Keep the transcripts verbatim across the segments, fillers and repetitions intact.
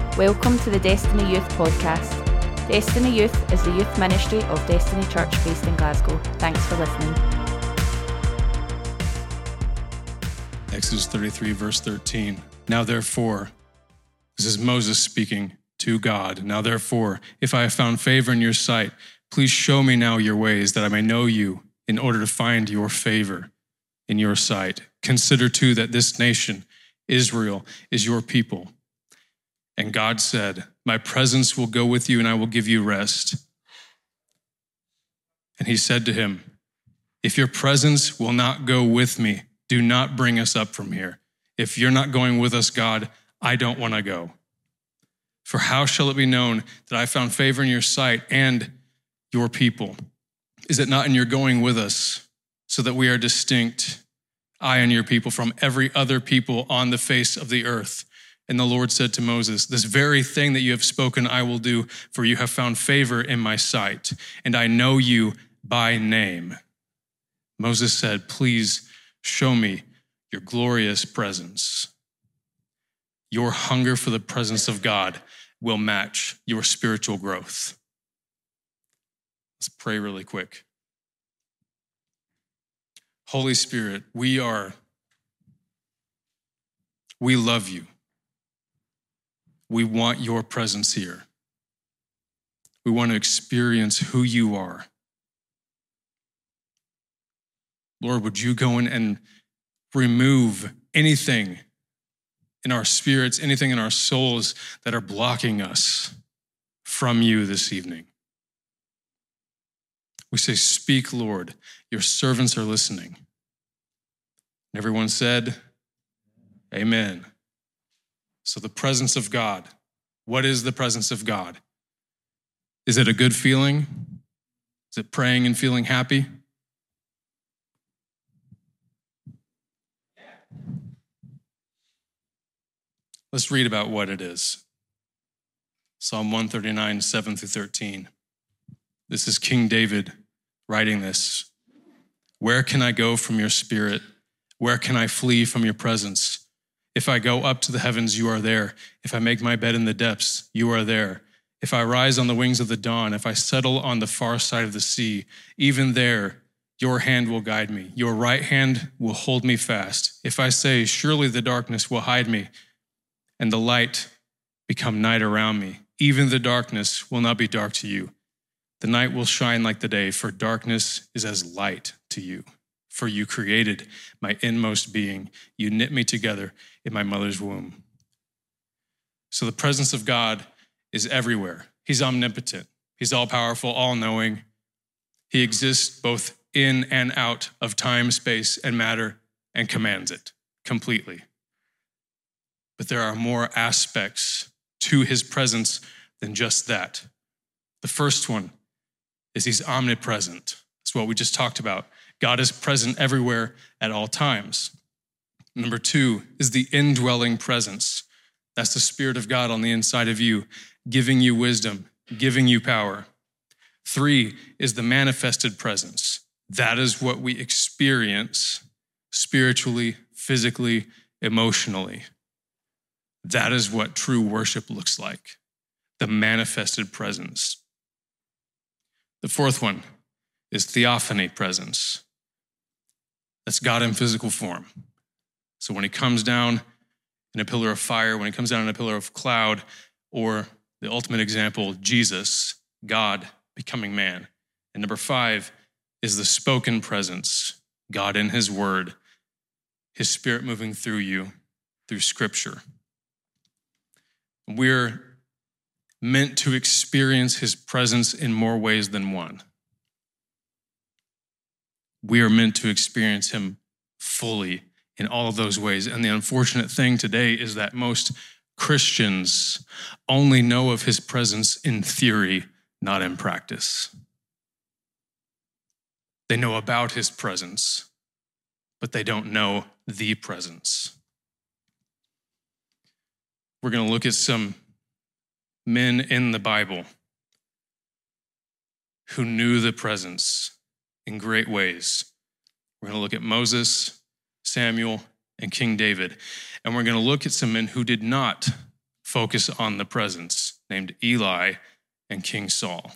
Welcome to the Destiny Youth podcast. Destiny Youth is the youth ministry of Destiny Church based in Glasgow. Thanks for listening. Exodus thirty-three, verse thirteen. Now therefore, this is Moses speaking to God. Now therefore, if I have found favor in your sight, please show me now your ways, that I may know you, in order to find your favor in your sight. Consider too that this nation, Israel, is your people. And God said, my presence will go with you and I will give you rest. And he said to him, if your presence will not go with me, do not bring us up from here. If you're not going with us, God, I don't want to go. For how shall it be known that I found favor in your sight and your people? Is it not in your going with us, so that we are distinct, I and your people, from every other people on the face of the earth? And the Lord said to Moses, this very thing that you have spoken I will do, for you have found favor in my sight, and I know you by name. Moses said, please show me your glorious presence. Your hunger for the presence of God will match your spiritual growth. Let's pray really quick. Holy Spirit, we are, we love you. We want your presence here. We want to experience who you are. Lord, would you go in and remove anything in our spirits, anything in our souls that are blocking us from you this evening? We say, speak, Lord. Your servants are listening. And everyone said, amen. So the presence of God. What is the presence of God? Is it a good feeling? Is it praying and feeling happy? Let's read about what it is. Psalm one thirty-nine, seven through thirteen. This is King David writing this. Where can I go from your spirit? Where can I flee from your presence? If I go up to the heavens, you are there. If I make my bed in the depths, you are there. If I rise on the wings of the dawn, if I settle on the far side of the sea, even there, your hand will guide me. Your right hand will hold me fast. If I say, surely the darkness will hide me, and the light become night around me, even the darkness will not be dark to you. The night will shine like the day, for darkness is as light to you. For you created my inmost being. You knit me together in my mother's womb. So the presence of God is everywhere. He's omnipotent. He's all-powerful, all-knowing. He exists both in and out of time, space, and matter, and commands it completely. But there are more aspects to his presence than just that. The first one is he's omnipresent. That's what we just talked about. God is present everywhere at all times. Number two is the indwelling presence. That's the Spirit of God on the inside of you, giving you wisdom, giving you power. Three is the manifested presence. That is what we experience spiritually, physically, emotionally. That is what true worship looks like, the manifested presence. The fourth one is theophany presence. That's God in physical form. So when he comes down in a pillar of fire, when he comes down in a pillar of cloud, or the ultimate example, Jesus, God becoming man. And number five is the spoken presence, God in his word, his Spirit moving through you, through scripture. We're meant to experience his presence in more ways than one. We are meant to experience him fully in all of those ways. And the unfortunate thing today is that most Christians only know of his presence in theory, not in practice. They know about his presence, but they don't know the presence. We're going to look at some men in the Bible who knew the presence in great ways. We're going to look at Moses, Samuel, and King David. And we're going to look at some men who did not focus on the presence, named Eli and King Saul.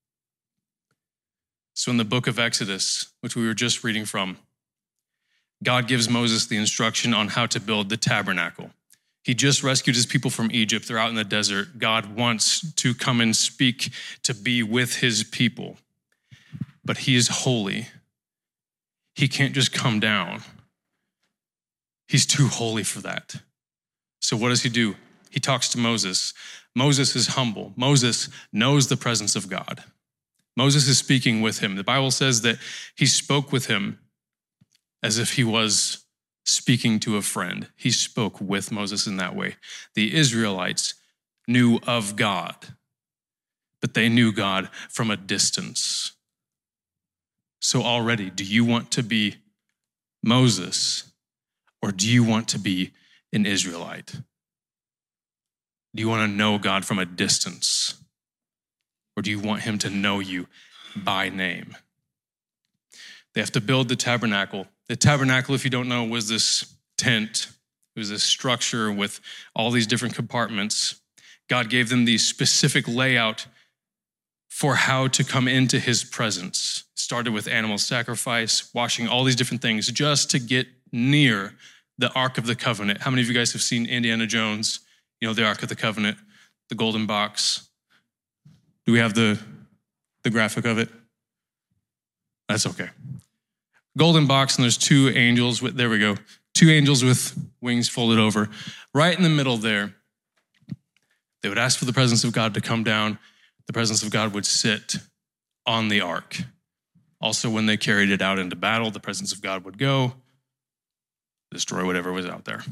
So in the book of Exodus, which we were just reading from, God gives Moses the instruction on how to build the tabernacle. He just rescued his people from Egypt. They're out in the desert. God wants to come and speak, to be with his people. But he is holy. He can't just come down. He's too holy for that. So what does he do? He talks to Moses. Moses is humble. Moses knows the presence of God. Moses is speaking with him. The Bible says that he spoke with him as if he was speaking to a friend. He spoke with Moses in that way. The Israelites knew of God, but they knew God from a distance. So already, do you want to be Moses, or do you want to be an Israelite? Do you want to know God from a distance, or do you want him to know you by name? They have to build the tabernacle. The tabernacle, if you don't know, was this tent. It was this structure with all these different compartments. God gave them the specific layout for how to come into his presence. It started with animal sacrifice, washing all these different things just to get near the Ark of the Covenant. How many of you guys have seen Indiana Jones? You know, the Ark of the Covenant, the golden box. Do we have the, the graphic of it? That's okay. Golden box, and there's two angels with, there we go, two angels with wings folded over. Right in the middle there, they would ask for the presence of God to come down. The presence of God would sit on the ark. Also, when they carried it out into battle, the presence of God would go, destroy whatever was out there.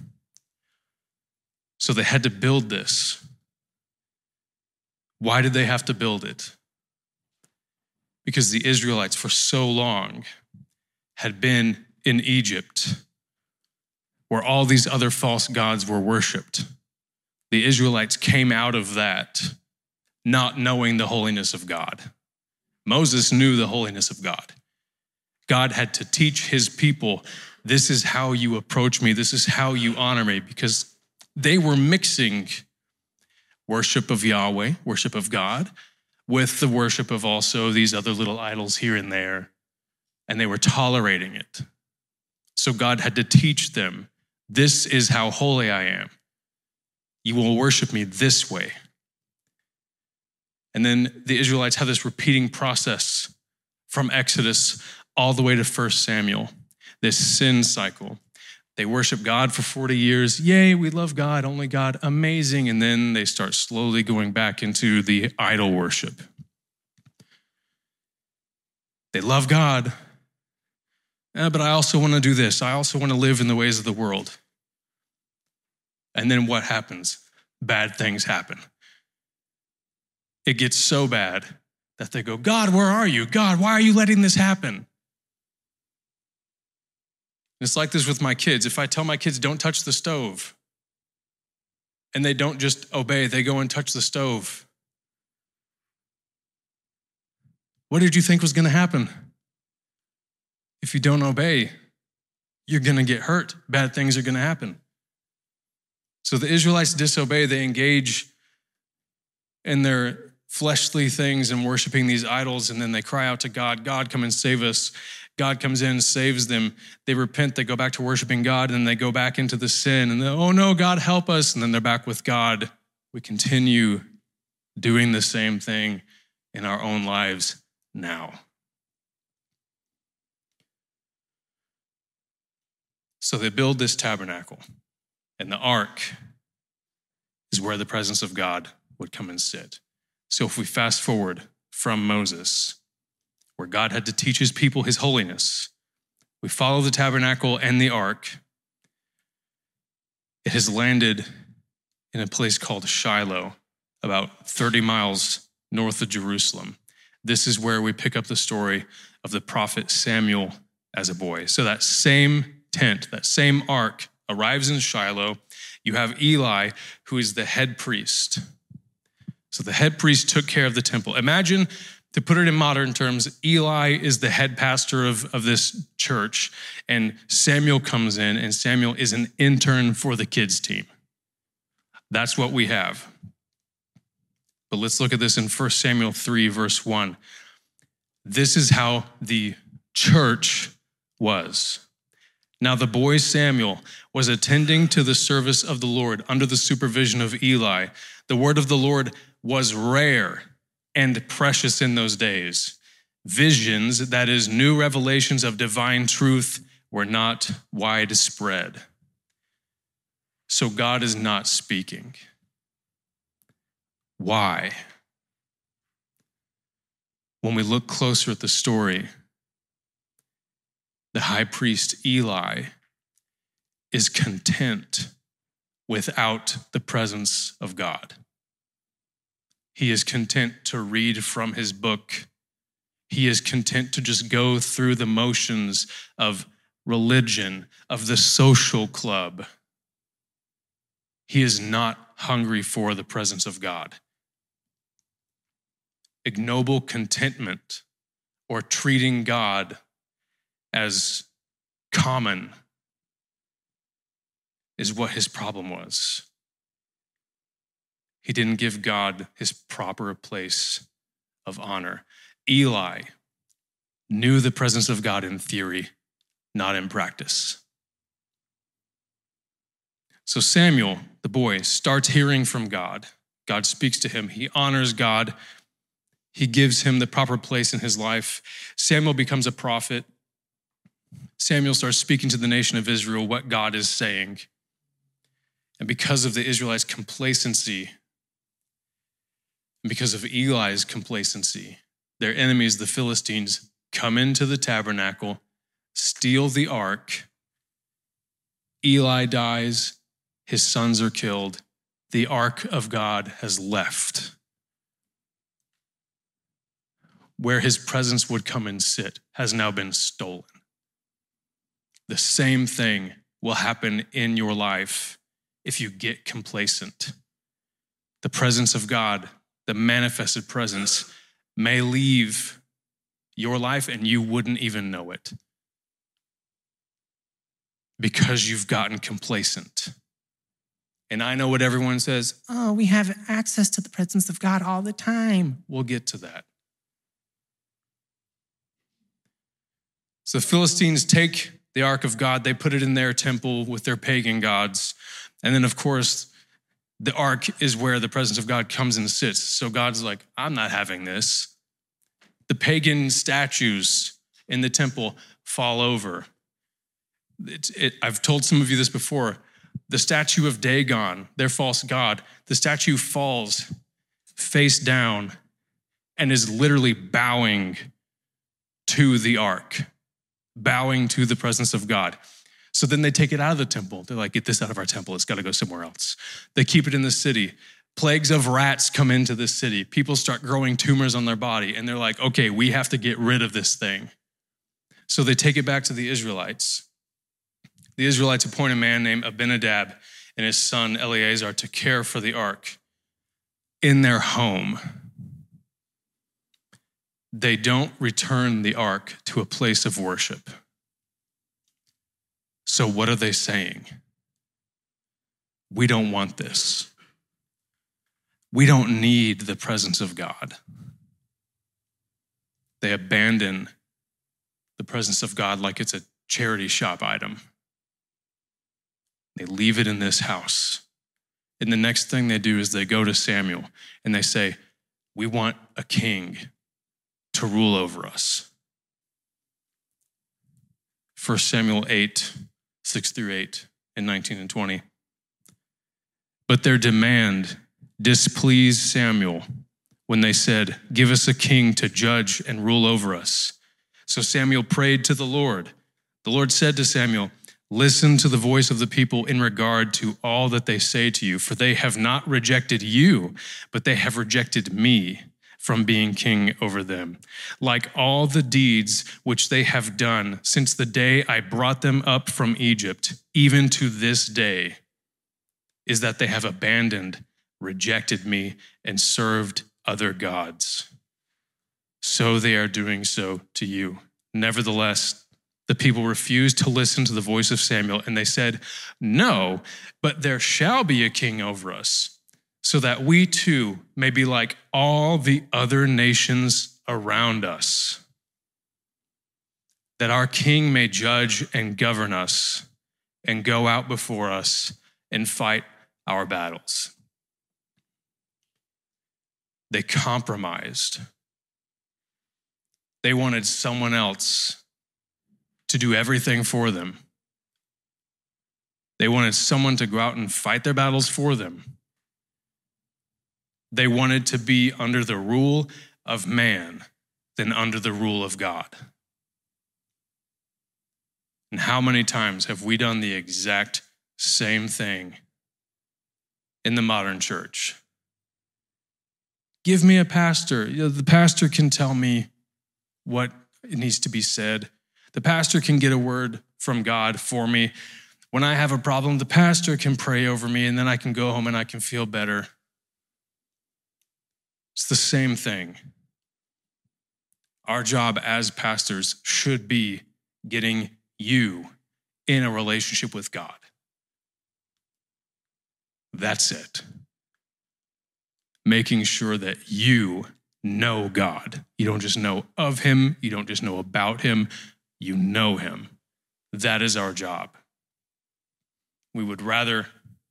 So they had to build this. Why did they have to build it? Because the Israelites for so long had been in Egypt, where all these other false gods were worshiped. The Israelites came out of that not knowing the holiness of God. Moses knew the holiness of God. God had to teach his people, this is how you approach me, this is how you honor me, because they were mixing worship of Yahweh, worship of God, with the worship of also these other little idols here and there, and they were tolerating it. So God had to teach them, this is how holy I am. You will worship me this way. And then the Israelites have this repeating process from Exodus all the way to First Samuel, this sin cycle. They worship God for forty years. Yay, we love God, only God, amazing. And then they start slowly going back into the idol worship. They love God, eh, but I also want to do this. I also want to live in the ways of the world. And then what happens? Bad things happen. It gets so bad that they go, God, where are you? God, why are you letting this happen? It's like this with my kids. If I tell my kids, don't touch the stove, and they don't just obey, they go and touch the stove. What did you think was going to happen? If you don't obey, you're going to get hurt. Bad things are going to happen. So the Israelites disobey. They engage in their fleshly things and worshiping these idols, and then they cry out to God, God, come and save us. God comes in, saves them. They repent, they go back to worshiping God, and then they go back into the sin, and then, oh no, God, help us. And then they're back with God. We continue doing the same thing in our own lives now. So they build this tabernacle, and the ark is where the presence of God would come and sit. So if we fast forward from Moses, where God had to teach his people his holiness, we follow the tabernacle and the ark. It has landed in a place called Shiloh, about thirty miles north of Jerusalem. This is where we pick up the story of the prophet Samuel as a boy. So that same tent, that same ark arrives in Shiloh. You have Eli, who is the head priest. So the head priest took care of the temple. Imagine, to put it in modern terms, Eli is the head pastor of, of this church, and Samuel comes in, and Samuel is an intern for the kids team. That's what we have. But let's look at this in First Samuel three, verse one. This is how the church was. Now the boy Samuel was attending to the service of the Lord under the supervision of Eli. The word of the Lord was rare and precious in those days. Visions, that is, new revelations of divine truth, were not widespread. So God is not speaking. Why? When we look closer at the story, the high priest Eli is content without the presence of God. He is content to read from his book. He is content to just go through the motions of religion, of the social club. He is not hungry for the presence of God. Ignoble contentment or treating God as common is what his problem was. He didn't give God his proper place of honor. Eli knew the presence of God in theory, not in practice. So Samuel, the boy, starts hearing from God. God speaks to him. He honors God. He gives him the proper place in his life. Samuel becomes a prophet. Samuel starts speaking to the nation of Israel what God is saying. And because of the Israelites' complacency, and because of Eli's complacency, their enemies, the Philistines, come into the tabernacle, steal the ark. Eli dies. His sons are killed. The ark of God has left. Where his presence would come and sit has now been stolen. The same thing will happen in your life if you get complacent. The presence of God, the manifested presence, may leave your life and you wouldn't even know it because you've gotten complacent. And I know what everyone says, oh, we have access to the presence of God all the time. We'll get to that. So the Philistines take the ark of God, they put it in their temple with their pagan gods. And then, of course, the ark is where the presence of God comes and sits. So God's like, I'm not having this. The pagan statues in the temple fall over. It, it, I've told some of you this before. The statue of Dagon, their false god, the statue falls face down and is literally bowing to the ark, bowing to the presence of God. So then they take it out of the temple. They're like, get this out of our temple. It's got to go somewhere else. They keep it in the city. Plagues of rats come into the city. People start growing tumors on their body. And they're like, okay, we have to get rid of this thing. So they take it back to the Israelites. The Israelites appoint a man named Abinadab and his son Eleazar to care for the ark in their home. They don't return the ark to a place of worship. So what are they saying? We don't want this. We don't need the presence of God. They abandon the presence of God like it's a charity shop item. They leave it in this house. And the next thing they do is they go to Samuel and they say, we want a king to rule over us. First Samuel eight, six through eight, and nineteen and twenty. But their demand displeased Samuel when they said, give us a king to judge and rule over us. So Samuel prayed to the Lord. The Lord said to Samuel, listen to the voice of the people in regard to all that they say to you, for they have not rejected you, but they have rejected me from being king over them. Like all the deeds which they have done since the day I brought them up from Egypt, even to this day, is that they have abandoned, rejected me, and served other gods. So they are doing so to you. Nevertheless, The people refused to listen to the voice of Samuel, and they said, "No, but there shall be a king over us, so that we too may be like all the other nations around us, that our king may judge and govern us and go out before us and fight our battles." They compromised. They wanted someone else to do everything for them. They wanted someone to go out and fight their battles for them. They wanted to be under the rule of man than under the rule of God. And how many times have we done the exact same thing in the modern church? Give me a pastor. You know, the pastor can tell me what needs to be said. The pastor can get a word from God for me. When I have a problem, the pastor can pray over me, and then I can go home and I can feel better. It's the same thing. Our job as pastors should be getting you in a relationship with God. That's it. Making sure that you know God. You don't just know of him. You don't just know about him. You know him. That is our job. We would rather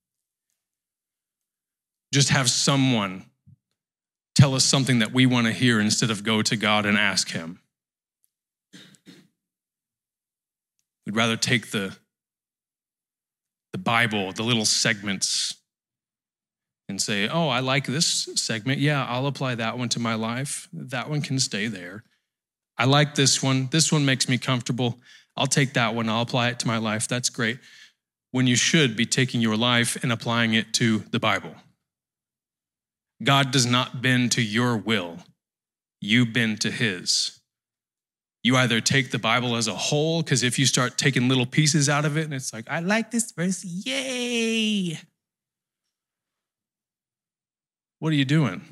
just have someone tell us something that we want to hear instead of go to God and ask him. We'd rather take the, the Bible, the little segments, and say, oh, I like this segment. Yeah, I'll apply that one to my life. That one can stay there. I like this one. This one makes me comfortable. I'll take that one. I'll apply it to my life. That's great. When you should be taking your life and applying it to the Bible. God does not bend to your will. You bend to his. You either take the Bible as a whole, because if you start taking little pieces out of it, and it's like, I like this verse, yay. What are you doing?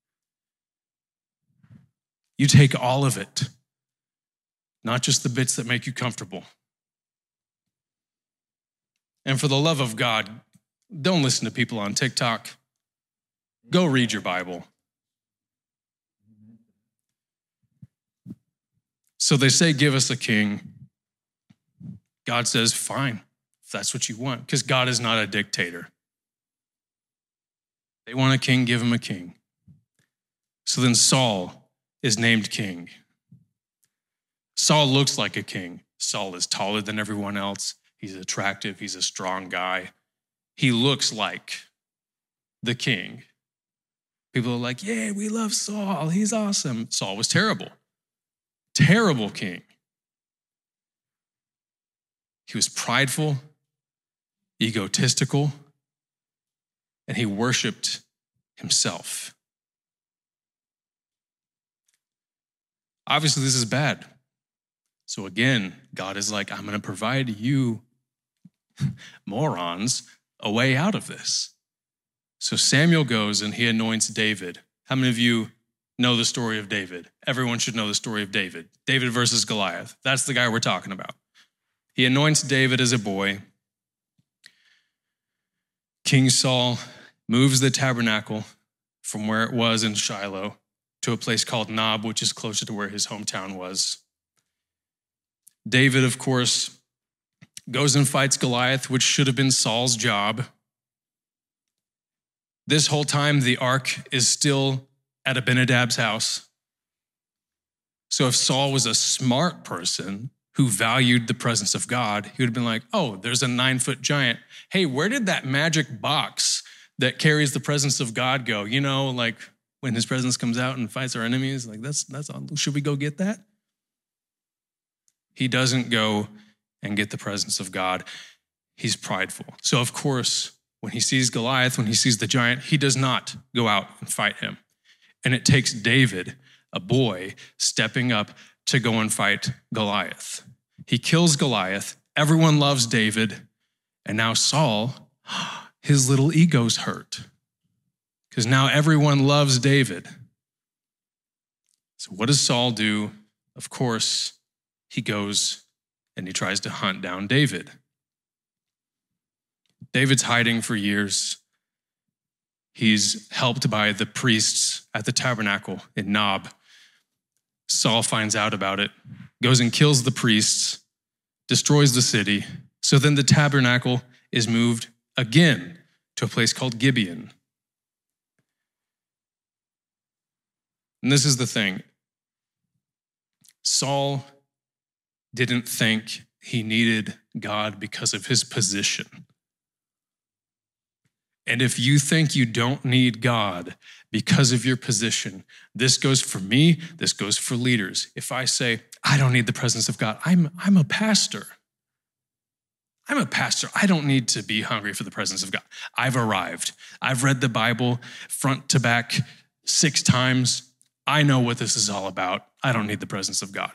You take all of it, not just the bits that make you comfortable. And for the love of God, don't listen to people on TikTok. Go read your Bible. So they say, give us a king. God says, fine, if that's what you want, because God is not a dictator. They want a king, give him a king. So then Saul is named king. Saul looks like a king. Saul is taller than everyone else. He's attractive. He's a strong guy. He looks like the king. People are like, yeah, we love Saul. He's awesome. Saul was terrible. Terrible king. He was prideful, egotistical, and he worshiped himself. Obviously, this is bad. So again, God is like, I'm going to provide you morons a way out of this. So Samuel goes and he anoints David. How many of you know the story of David? Everyone should know the story of David. David versus Goliath. That's the guy we're talking about. He anoints David as a boy. King Saul moves the tabernacle from where it was in Shiloh to a place called Nob, which is closer to where his hometown was. David, of course, goes and fights Goliath, which should have been Saul's job. This whole time, the ark is still at Abinadab's house. So if Saul was a smart person who valued the presence of God, he would have been like, oh, there's a nine-foot giant. Hey, where did that magic box that carries the presence of God go? You know, like when his presence comes out and fights our enemies, like that's, that's on. Should we go get that? He doesn't go and get the presence of God. He's prideful. So of course, when he sees Goliath, when he sees the giant, he does not go out and fight him. And it takes David, a boy, stepping up to go and fight Goliath. He kills Goliath. Everyone loves David. And now Saul, his little ego's hurt because now everyone loves David. So what does Saul do? Of course, he goes and he tries to hunt down David. David's hiding for years. He's helped by the priests at the tabernacle in Nob. Saul finds out about it, goes and kills the priests, destroys the city. So then the tabernacle is moved again to a place called Gibeon. And this is the thing. Saul didn't think he needed God because of his position. And if you think you don't need God because of your position, this goes for me, this goes for leaders. If I say, I don't need the presence of God, I'm, I'm a pastor. I'm a pastor. I don't need to be hungry for the presence of God. I've arrived. I've read the Bible front to back six times. I know what this is all about. I don't need the presence of God.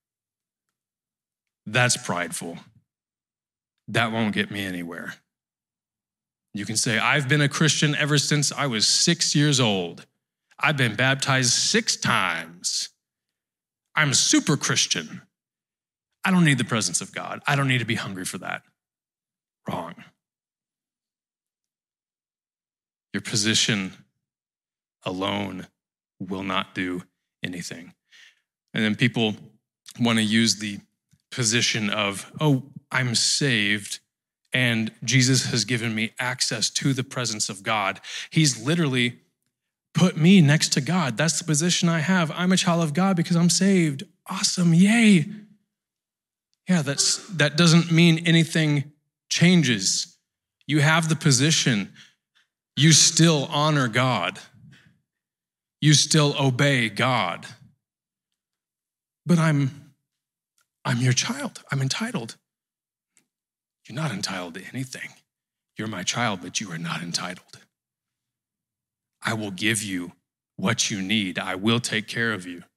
That's prideful. That won't get me anywhere. You can say, I've been a Christian ever since I was six years old. I've been baptized six times. I'm a super Christian. I don't need the presence of God. I don't need to be hungry for that. Wrong. Your position alone will not do anything. And then people want to use the position of, oh, I'm saved, and Jesus has given me access to the presence of God. He's literally put me next to God. That's the position I have. I'm a child of God because I'm saved. Awesome, yay. Yeah, that's that doesn't mean anything changes. You have the position. You still honor God. You still obey God. But I'm, I'm your child. I'm entitled. You're not entitled to anything. You're my child, but you are not entitled. I will give you what you need. I will take care of you.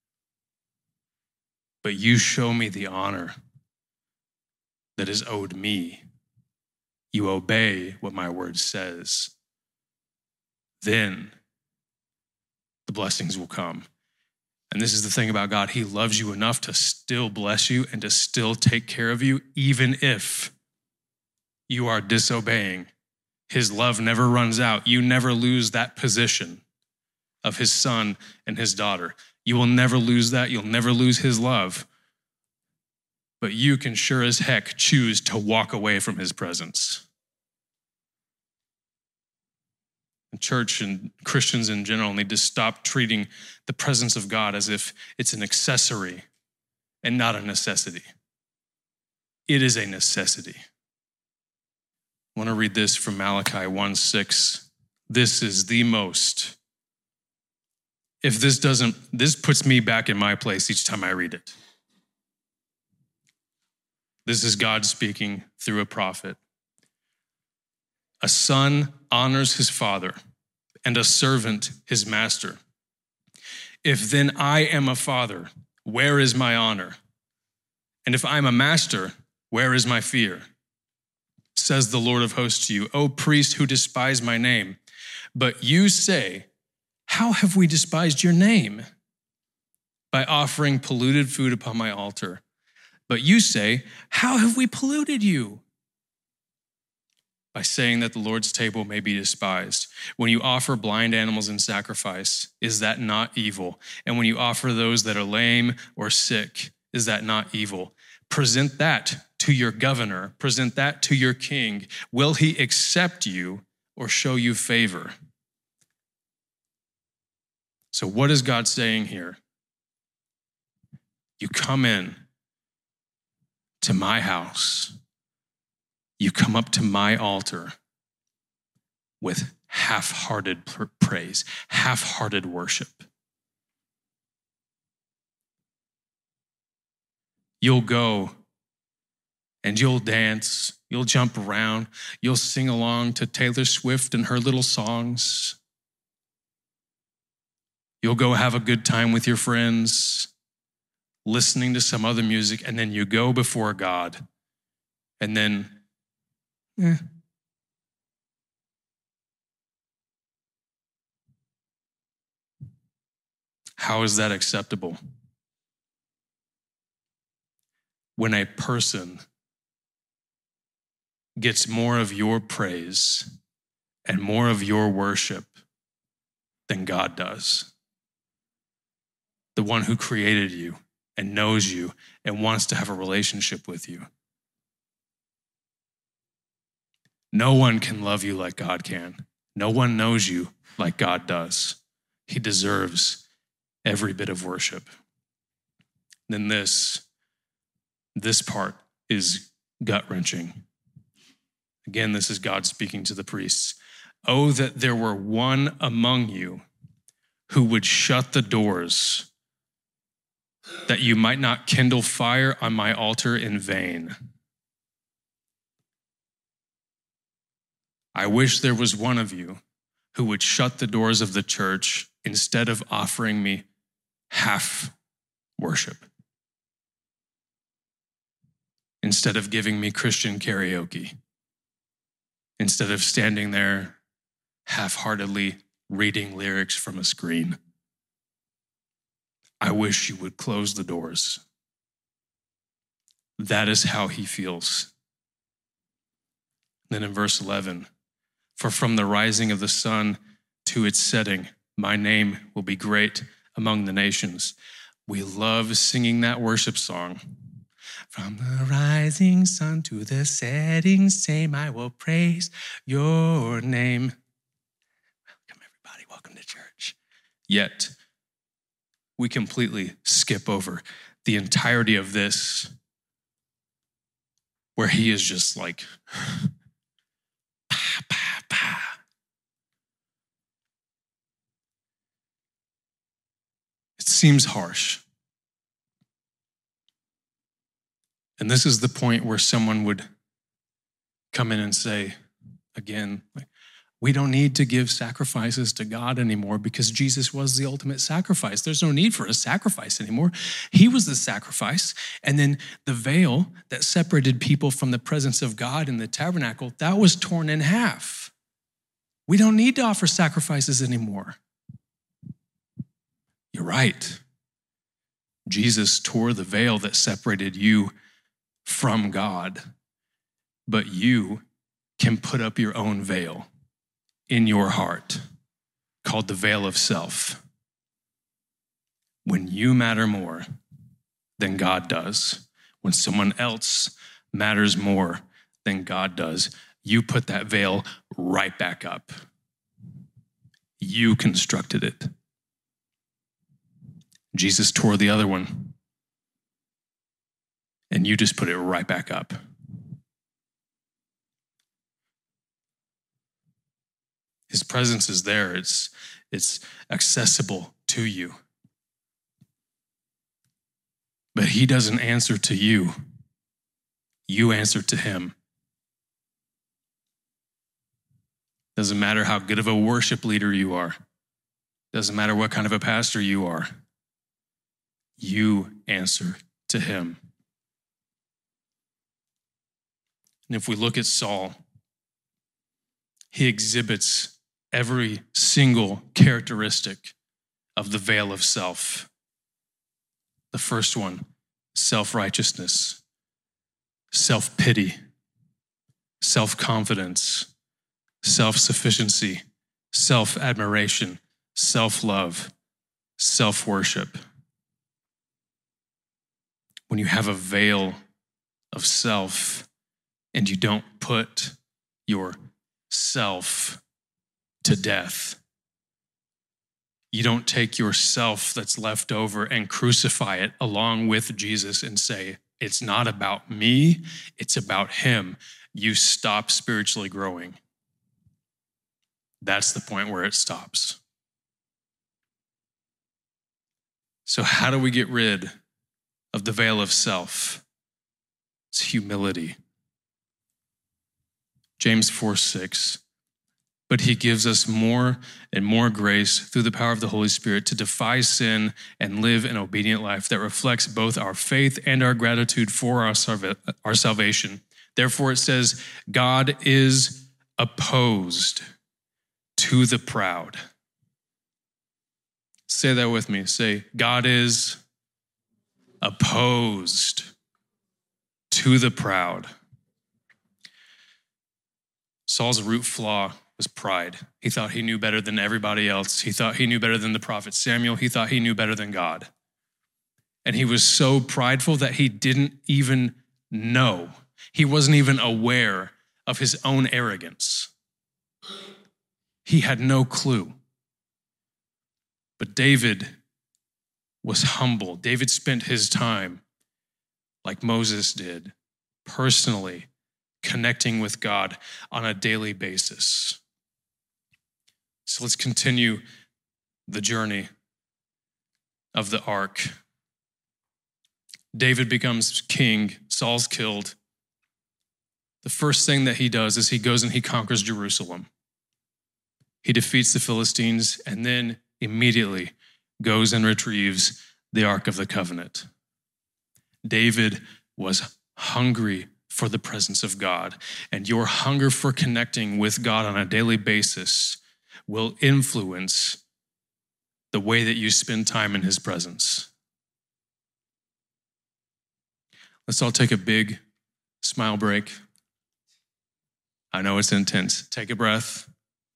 But you show me the honor that is owed me. You obey what my word says. Then the blessings will come. And this is the thing about God. He loves you enough to still bless you and to still take care of you, even if you are disobeying. His love never runs out. You never lose that position of his son and his daughter. You will never lose that. You'll never lose his love. But you can sure as heck choose to walk away from his presence. The church and Christians in general need to stop treating the presence of God as if it's an accessory and not a necessity. It is a necessity. I want to read this from Malachi one six. This is the most. If this doesn't, this puts me back in my place each time I read it. This is God speaking through a prophet. A son honors his father, and a servant his master. If then I am a father, where is my honor? And if I'm a master, where is my fear? Says the Lord of hosts to you, O priest who despise my name. But you say, how have we despised your name? By offering polluted food upon my altar. But you say, how have we polluted you? By saying that the Lord's table may be despised. When you offer blind animals in sacrifice, is that not evil? And when you offer those that are lame or sick, is that not evil? Present that to your governor. Present that to your king. Will he accept you or show you favor? So what is God saying here? You come in to my house. You come up to my altar with half-hearted praise, half-hearted worship. You'll go and you'll dance, you'll jump around, you'll sing along to Taylor Swift and her little songs. You'll go have a good time with your friends, listening to some other music, and then you go before God, and then Eh. How is that acceptable? when a person gets more of your praise and more of your worship than God does. The one who created you and knows you and wants to have a relationship with you. No one can love you like God can. No one knows you like God does. He deserves every bit of worship. Then this, this part is gut-wrenching. Again, this is God speaking to the priests. Oh, that there were one among you who would shut the doors, that you might not kindle fire on my altar in vain. I wish there was one of you who would shut the doors of the church instead of offering me half worship, instead of giving me Christian karaoke, instead of standing there half-heartedly reading lyrics from a screen. I wish you would close the doors. That is how he feels. Then in verse eleven, for from the rising of the sun to its setting, my name will be great among the nations. We love singing that worship song. From the rising sun to the setting same, I will praise your name. Welcome, everybody. Welcome to church. Yet, we completely skip over the entirety of this, where he is just like, pa, pa, pa. It seems harsh. And this is the point where someone would come in and say, again, like, we don't need to give sacrifices to God anymore because Jesus was the ultimate sacrifice. There's no need for a sacrifice anymore. He was the sacrifice. And then the veil that separated people from the presence of God in the tabernacle, that was torn in half. We don't need to offer sacrifices anymore. You're right. Jesus tore the veil that separated you from God, but you can put up your own veil in your heart called the veil of self. When you matter more than God does, when someone else matters more than God does, you put that veil right back up. You constructed it. Jesus tore the other one, and you just put it right back up. His presence is there. It's, it's accessible to you. But he doesn't answer to you. You answer to him. Doesn't matter how good of a worship leader you are. Doesn't matter what kind of a pastor you are. You answer to him. And if we look at Saul, he exhibits every single characteristic of the veil of self. The first one, self-righteousness, self-pity, self-confidence, self-sufficiency, self-admiration, self-love, self-worship. When you have a veil of self and you don't put yourself to death, you don't take yourself that's left over and crucify it along with Jesus and say, it's not about me, it's about him. You stop spiritually growing. That's the point where it stops. So how do we get rid of the veil of self? It's humility. James four six. But he gives us more and more grace through the power of the Holy Spirit to defy sin and live an obedient life that reflects both our faith and our gratitude for our, salva- our salvation. Therefore, it says, God is opposed to the proud. Say that with me. Say, God is opposed to the proud. Saul's root flaw was pride. He thought he knew better than everybody else. He thought he knew better than the prophet Samuel. He thought he knew better than God. And he was so prideful that he didn't even know. He wasn't even aware of his own arrogance. He had no clue. But David was humble. David spent his time, like Moses did, personally connecting with God on a daily basis. So let's continue the journey of the ark. David becomes king. Saul's killed. The first thing that he does is he goes and he conquers Jerusalem. He defeats the Philistines and then immediately goes and retrieves the Ark of the Covenant. David was hungry for the presence of God, and your hunger for connecting with God on a daily basis will influence the way that you spend time in his presence. Let's all take a big smile break. I know it's intense. Take a breath.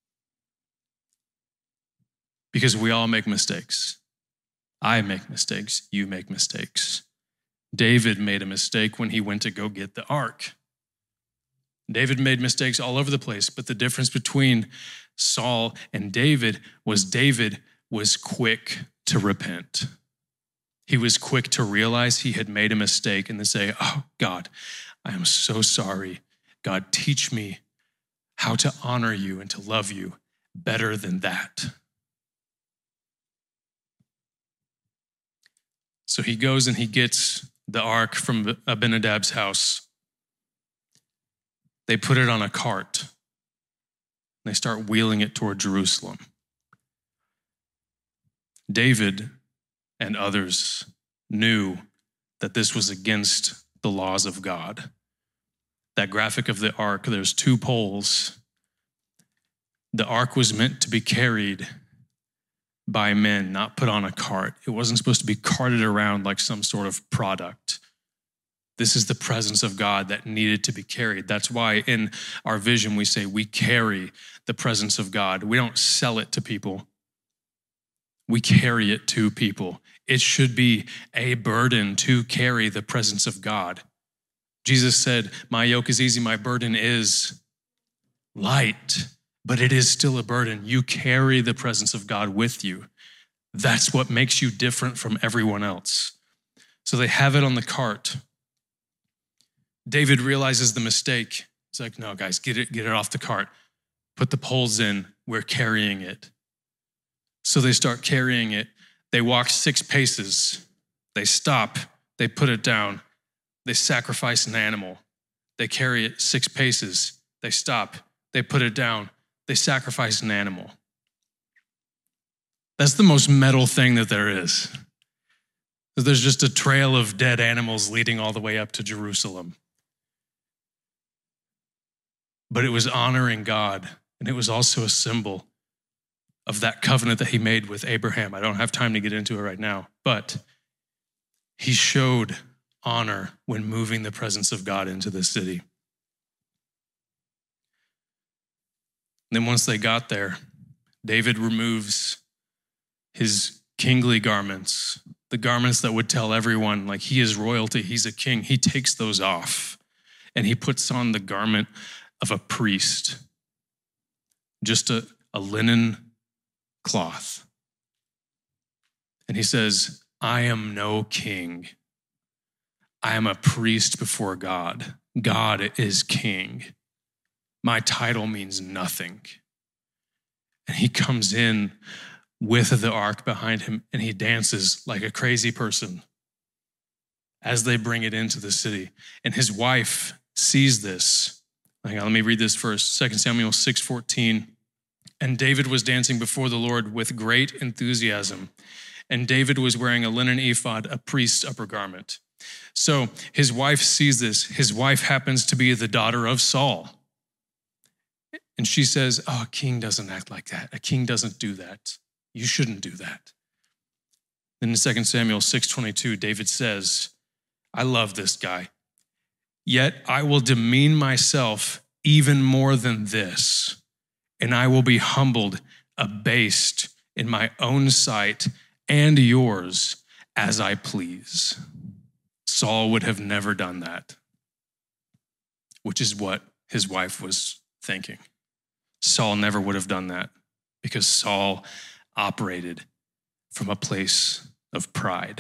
Because we all make mistakes. I make mistakes. You make mistakes. David made a mistake when he went to go get the ark. David made mistakes all over the place, but the difference between Saul and David was David was quick to repent. He was quick to realize he had made a mistake and to say, oh God, I am so sorry. God, teach me how to honor you and to love you better than that. So he goes and he gets the ark from Abinadab's house. They put it on a cart. They start wheeling it toward Jerusalem. David and others knew that this was against the laws of God. That graphic of the ark, there's two poles. The ark was meant to be carried by men, not put on a cart. It wasn't supposed to be carted around like some sort of product. This is the presence of God that needed to be carried. That's why in our vision we say we carry the presence of God. We don't sell it to people. We carry it to people. It should be a burden to carry the presence of God. Jesus said, my yoke is easy, my burden is light. But it is still a burden. You carry the presence of God with you. That's what makes you different from everyone else. So they have it on the cart. David realizes the mistake. He's like, no, guys, get it, get it off the cart. Put the poles in. We're carrying it. So they start carrying it. They walk six paces. They stop. They put it down. They sacrifice an animal. They carry it six paces. They stop. They put it down. They sacrifice an animal. That's the most metal thing that there is. There's just a trail of dead animals leading all the way up to Jerusalem. But it was honoring God, and it was also a symbol of that covenant that he made with Abraham. I don't have time to get into it right now, but he showed honor when moving the presence of God into the city. And then once they got there, David removes his kingly garments, the garments that would tell everyone, like, he is royalty, he's a king. He takes those off, and he puts on the garment of a priest, just a, a linen cloth. And he says, I am no king. I am a priest before God. God is king. My title means nothing. And he comes in with the ark behind him, and he dances like a crazy person as they bring it into the city. And his wife sees this. Hang on, let me read this first. Second Samuel six fourteen. And David was dancing before the Lord with great enthusiasm. And David was wearing a linen ephod, a priest's upper garment. So his wife sees this. His wife happens to be the daughter of Saul. And she says, oh, a king doesn't act like that. A king doesn't do that. You shouldn't do that. Then in Second Samuel six twenty-two, David says, I love this guy. Yet I will demean myself even more than this, and I will be humbled, abased in my own sight and yours as I please. Saul would have never done that, which is what his wife was thinking. Saul never would have done that because Saul operated from a place of pride.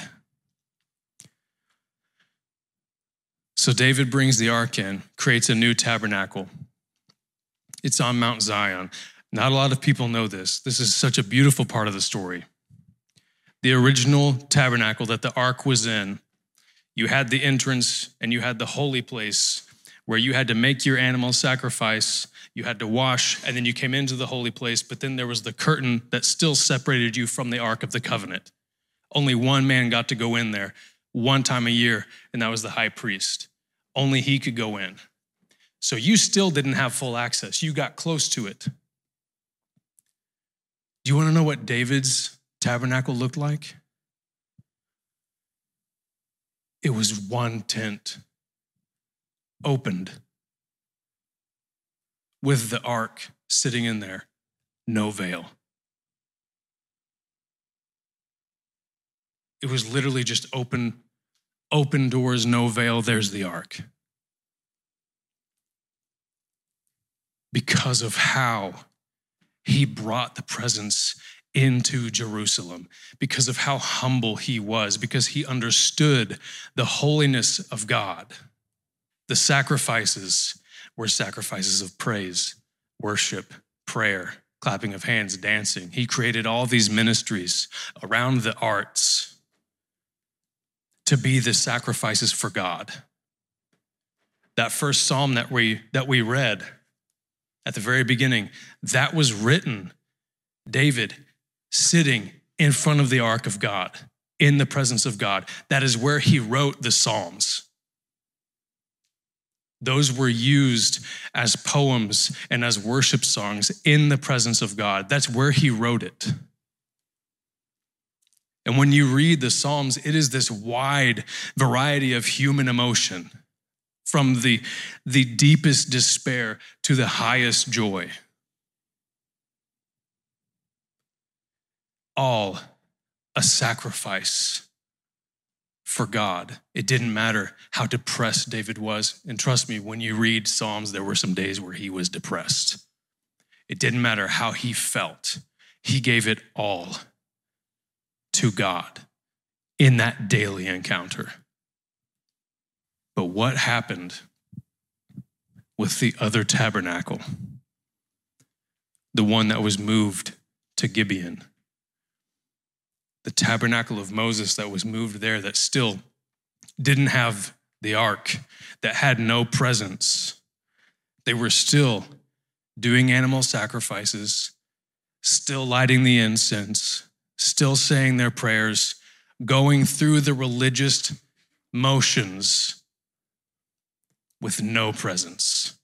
So David brings the ark in, creates a new tabernacle. It's on Mount Zion. Not a lot of people know this. This is such a beautiful part of the story. The original tabernacle that the ark was in, you had the entrance and you had the holy place where you had to make your animal sacrifice, you had to wash, and then you came into the holy place, but then there was the curtain that still separated you from the Ark of the Covenant. Only one man got to go in there one time a year, and that was the high priest. Only he could go in. So you still didn't have full access. You got close to it. Do you want to know what David's tabernacle looked like? It was one tent, opened, with the ark sitting in there, no veil. It was literally just open, open doors, no veil, there's the ark. Because of how he brought the presence into Jerusalem, because of how humble he was, because he understood the holiness of God. The sacrifices were sacrifices of praise, worship, prayer, clapping of hands, dancing. He created all these ministries around the arts to be the sacrifices for God. That first psalm that we that we read at the very beginning, that was written, David sitting in front of the ark of God, in the presence of God. That is where he wrote the Psalms. Those were used as poems and as worship songs in the presence of God. That's where he wrote it. And when you read the Psalms, it is this wide variety of human emotion, from the, the deepest despair to the highest joy. All a sacrifice for God. It didn't matter how depressed David was. And trust me, when you read Psalms, there were some days where he was depressed. It didn't matter how he felt. He gave it all to God in that daily encounter. But what happened with the other tabernacle? The one that was moved to Gibeon. The tabernacle of Moses that was moved there, that still didn't have the ark, that had no presence. They were still doing animal sacrifices, still lighting the incense, still saying their prayers, going through the religious motions with no presence.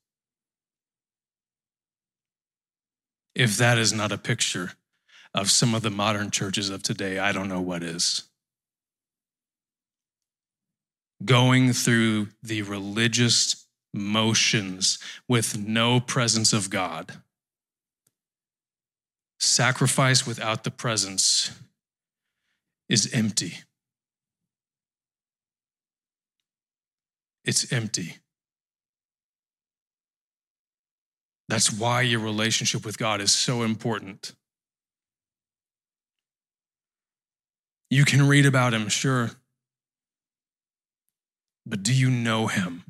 If that is not a picture of some of the modern churches of today, I don't know what is. Going through the religious motions with no presence of God. Sacrifice without the presence is empty. It's empty. That's why your relationship with God is so important. You can read about him, sure. But do you know him?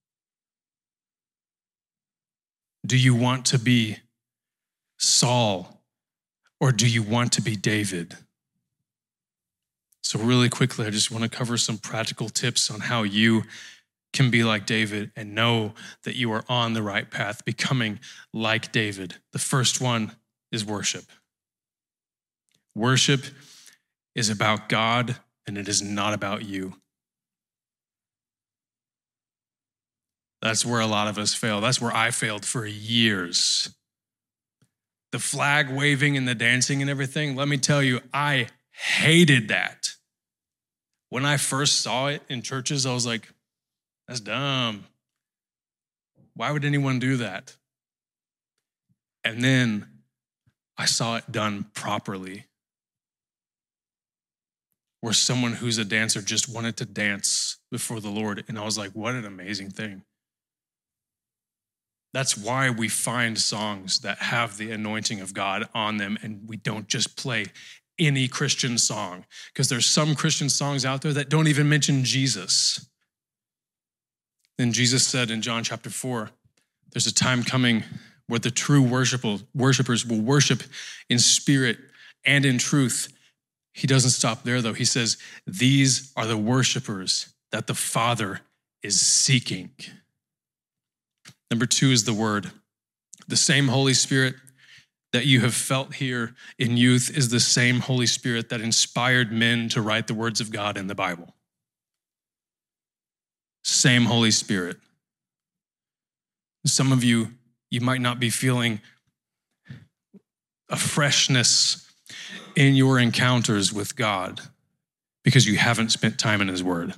Do you want to be Saul, or do you want to be David? So really quickly, I just want to cover some practical tips on how you can be like David and know that you are on the right path, becoming like David. The first one is worship. Worship is about God, and it is not about you. That's where a lot of us fail. That's where I failed for years. The flag waving and the dancing and everything, let me tell you, I hated that. When I first saw it in churches, I was like, that's dumb. Why would anyone do that? And then I saw it done properly, where someone who's a dancer just wanted to dance before the Lord. And I was like, what an amazing thing. That's why we find songs that have the anointing of God on them, and we don't just play any Christian song, because there's some Christian songs out there that don't even mention Jesus. Then Jesus said in John chapter four, there's a time coming where the true worshipers will worship in spirit and in truth. He doesn't stop there, though. He says, these are the worshipers that the Father is seeking. Number two is the Word. The same Holy Spirit that you have felt here in youth is the same Holy Spirit that inspired men to write the words of God in the Bible. Same Holy Spirit. Some of you, you might not be feeling a freshness in your encounters with God because you haven't spent time in His Word.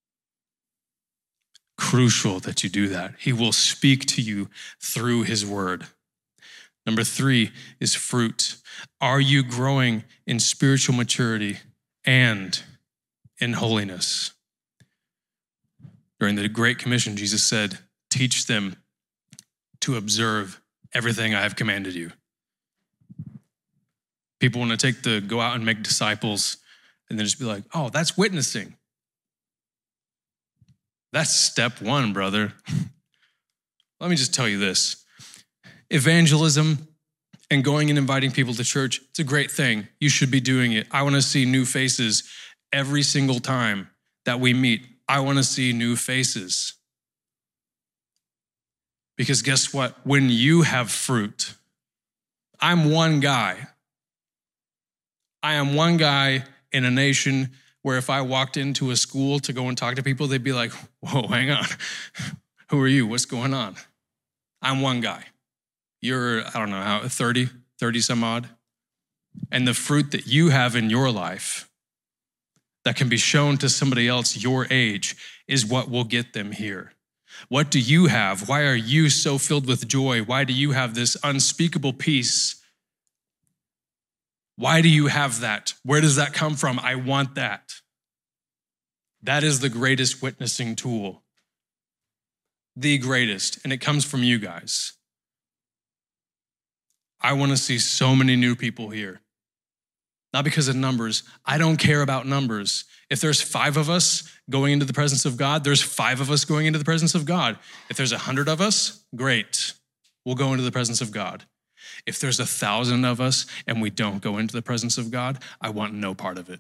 Crucial that you do that. He will speak to you through His Word. Number three is fruit. Are you growing in spiritual maturity and in holiness? During the Great Commission, Jesus said, teach them to observe everything I have commanded you. People want to take the go out and make disciples and then just be like, oh, that's witnessing. That's step one, brother. Let me just tell you this. Evangelism and going and inviting people to church, it's a great thing. You should be doing it. I want to see new faces every single time that we meet. I want to see new faces. Because guess what? When you have fruit, I'm one guy. I am one guy in a nation where if I walked into a school to go and talk to people, they'd be like, whoa, hang on. Who are you? What's going on? I'm one guy. You're, I don't know, how thirty, thirty some odd. And the fruit that you have in your life that can be shown to somebody else your age is what will get them here. What do you have? Why are you so filled with joy? Why do you have this unspeakable peace? Why do you have that? Where does that come from? I want that. That is the greatest witnessing tool. The greatest. And it comes from you guys. I want to see so many new people here. Not because of numbers. I don't care about numbers. If there's five of us going into the presence of God, there's five of us going into the presence of God. If there's a hundred of us, great. We'll go into the presence of God. If there's a thousand of us and we don't go into the presence of God, I want no part of it.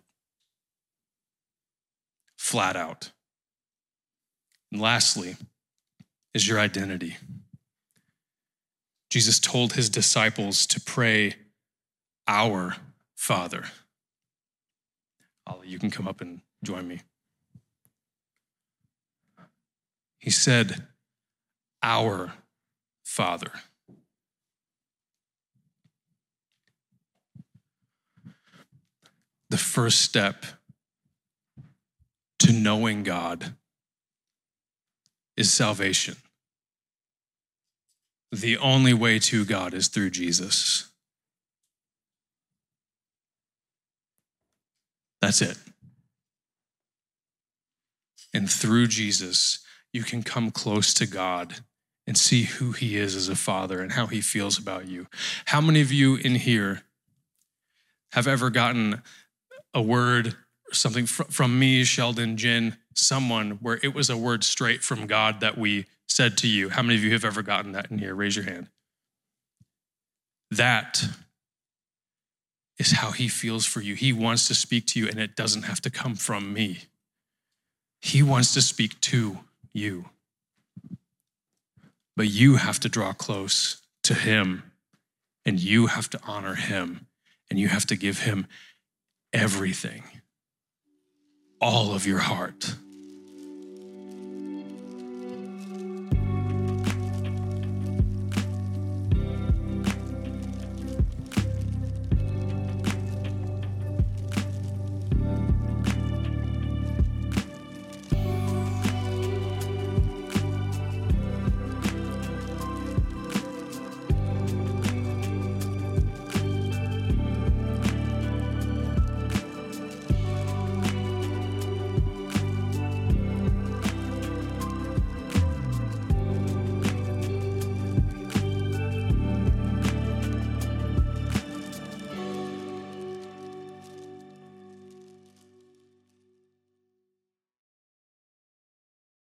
Flat out. And lastly is your identity. Jesus told his disciples to pray, our Father. Ollie, you can come up and join me. He said, our Father. The first step to knowing God is salvation. The only way to God is through Jesus. That's it. And through Jesus, you can come close to God and see who he is as a father and how he feels about you. How many of you in here have ever gotten a word or something from me, Sheldon, Jen, someone where it was a word straight from God that we said to you? How many of you have ever gotten that in here? Raise your hand. That is how he feels for you. He wants to speak to you, and it doesn't have to come from me. He wants to speak to you. But you have to draw close to him, and you have to honor him, and you have to give him everything, all of your heart.